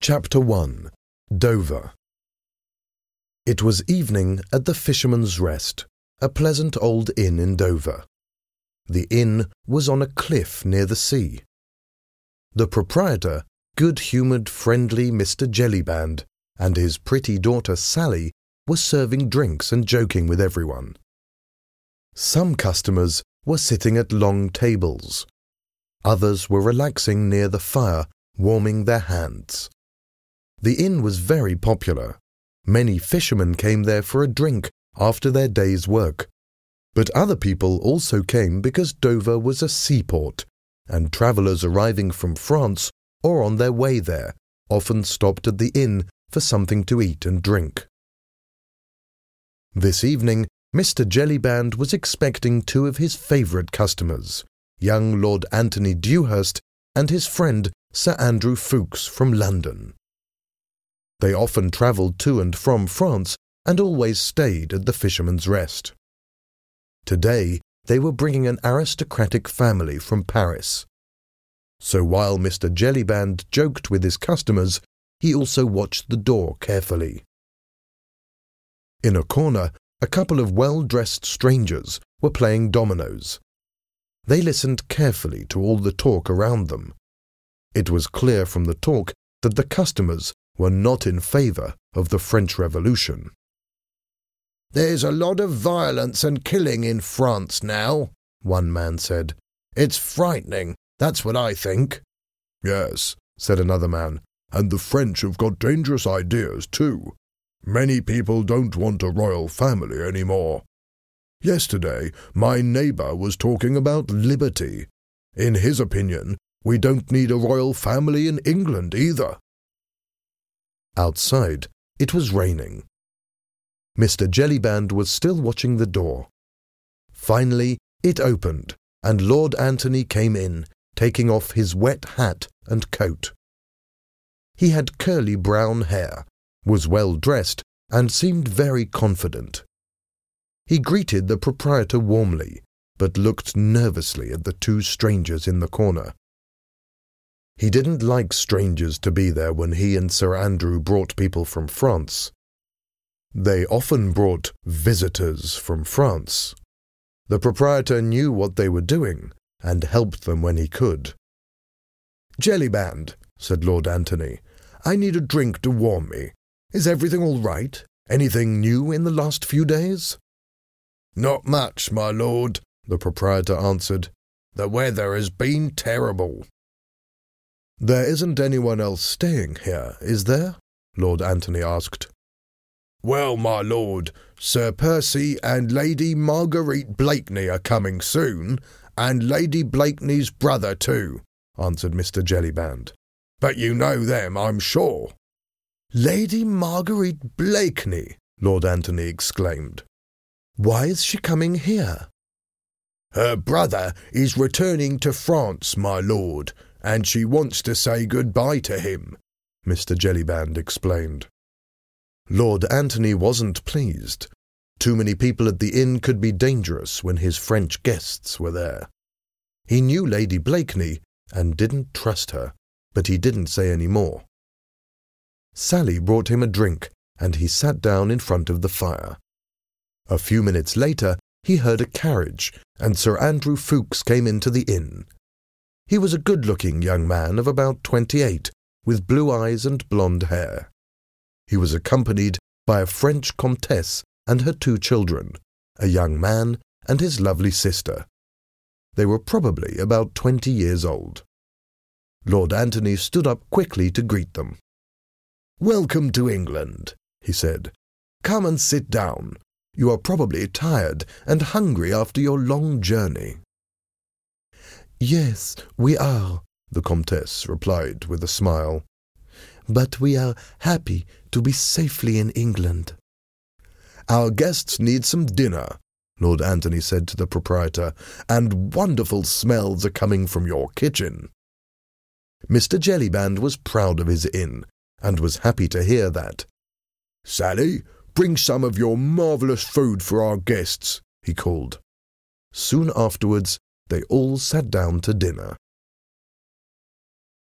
Chapter 1. Dover. It was evening at the Fisherman's Rest, a pleasant old inn in Dover. The inn was on a cliff near the sea. The proprietor, good-humoured, friendly Mr. Jellyband, and his pretty daughter Sally were serving drinks and joking with everyone. Some customers were sitting at long tables. Others were relaxing near the fire, warming their hands. The inn was very popular. Many fishermen came there for a drink after their day's work. But other people also came because Dover was a seaport, and travellers arriving from France or on their way there often stopped at the inn for something to eat and drink. This evening, Mr. Jellyband was expecting two of his favourite customers, young Lord Anthony Dewhurst and his friend Sir Andrew Ffoulkes from London. They often travelled to and from France and always stayed at the Fisherman's Rest. Today, they were bringing an aristocratic family from Paris. So while Mr. Jellyband joked with his customers, he also watched the door carefully. In a corner, a couple of well-dressed strangers were playing dominoes. They listened carefully to all the talk around them. It was clear from the talk that the customers were not in favour of the French Revolution. "There's a lot of violence and killing in France now," one man said. "It's frightening, that's what I think." "Yes," said another man, "and the French have got dangerous ideas too. Many people don't want a royal family anymore. Yesterday, my neighbour was talking about liberty. In his opinion, we don't need a royal family in England either." Outside, it was raining. Mr. Jellyband was still watching the door. Finally, it opened, and Lord Anthony came in, taking off his wet hat and coat. He had curly brown hair, was well dressed, and seemed very confident. He greeted the proprietor warmly, but looked nervously at the two strangers in the corner. He didn't like strangers to be there when he and Sir Andrew brought people from France. They often brought visitors from France. The proprietor knew what they were doing, and helped them when he could. "Jellyband," said Lord Anthony, "I need a drink to warm me. Is everything all right? Anything new in the last few days?" "Not much, my lord," the proprietor answered. "The weather has been terrible." "There isn't anyone else staying here, is there?" Lord Anthony asked. "Well, my lord, Sir Percy and Lady Marguerite Blakeney are coming soon, and Lady Blakeney's brother too," answered Mr. Jellyband. "But you know them, I'm sure." "Lady Marguerite Blakeney!" Lord Anthony exclaimed. "Why is she coming here?" "Her brother is returning to France, my lord, and she wants to say goodbye to him," Mr. Jellyband explained. Lord Anthony wasn't pleased. Too many people at the inn could be dangerous when his French guests were there. He knew Lady Blakeney and didn't trust her, but he didn't say any more. Sally brought him a drink, and he sat down in front of the fire. A few minutes later, he heard a carriage, and Sir Andrew Ffoulkes came into the inn. He was a good-looking young man of about 28, with blue eyes and blonde hair. He was accompanied by a French comtesse and her two children, a young man and his lovely sister. They were probably about 20 years old. Lord Anthony stood up quickly to greet them. "Welcome to England," he said. "Come and sit down. You are probably tired and hungry after your long journey." "Yes, we are," the Comtesse replied with a smile. "But we are happy to be safely in England." "Our guests need some dinner," Lord Anthony said to the proprietor, "and wonderful smells are coming from your kitchen." Mr. Jellyband was proud of his inn, and was happy to hear that. "Sally, bring some of your marvellous food for our guests," he called. Soon afterwards, they all sat down to dinner.